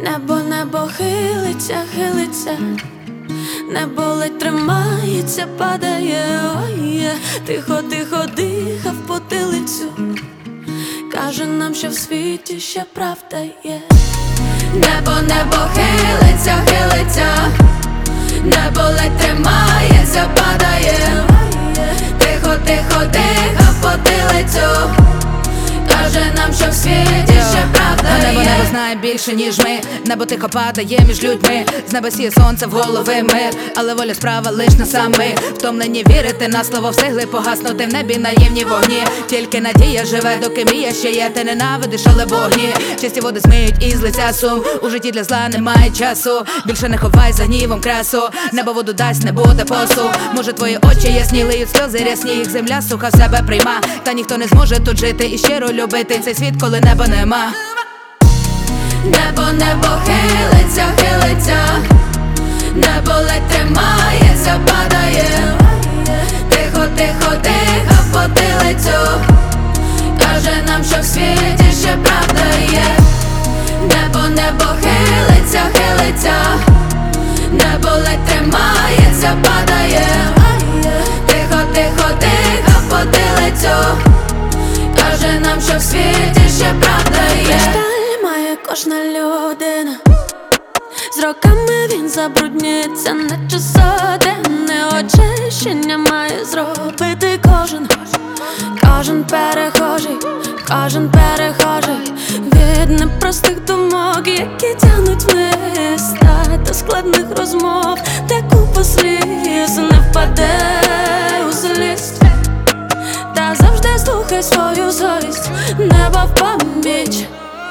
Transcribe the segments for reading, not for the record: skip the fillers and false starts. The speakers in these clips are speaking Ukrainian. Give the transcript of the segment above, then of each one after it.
Небо, небо хилиться, хилиться, небо ледь тримається, падає, ой, тихо, тихо дихав потилицю, каже нам, що в світі ще правда є. Небо, небо хилиться, хилиться, небо ледь тримається, падає, тихо, тихо дихав потилицю, каже нам, що в світі ще правда є. Небо знає більше, ніж ми. Небо тихо падає між людьми. З неба сіє сонце, в голови мир, але воля справа лиш на сам ми. Втомлені вірити на слово, встигли погаснути в небі наївні вогні. Тільки надія живе, доки мрія ще є. Ти ненавидиш, але вогні. Чисті води змиють із лиця сум. У житті для зла немає часу. Більше не ховай за гнівом красу. Небо воду дасть, не буде посу. Може твої очі ясні, лиють сльози рясні. Їх земля суха в себе прийма. Та ніхто не зможе тут жити і щиро любити цей світ, коли неба нема. Небо, небо хилиться, хилиться, небо ледь тримається, падає, тихо, тихо дихав потилицю, каже нам, що в світі ще правда є. Небо, небо хилиться, хилиться, небо ледь тримається, падає, тихо, тихо дихав потилицю, каже нам, що в світі ще правда є. Кожна людина, з роками він забруднюється, наче сотенне очищення має зробити кожен перехожий, кожен перехожий від непростих думок, які тягнуть вниз, та складних розмов, де купа сліз не впаде у злість, та завжди слухай свою совість, неба в пам'ять.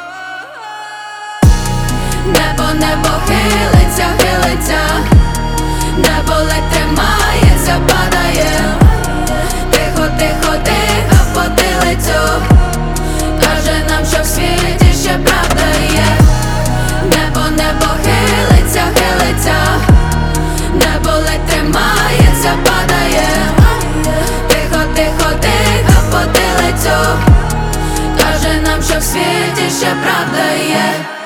Небо, небо хилиться, хилиться, небо ледь тримається, падає, тихо, тихо дихав потилицю, каже нам, що в світі ще правда є. Небо, небо хилиться, хилиться, небо ледь тримається, падає, тихо, тихо дихав потилицю, каже нам, що в світі ще правда є.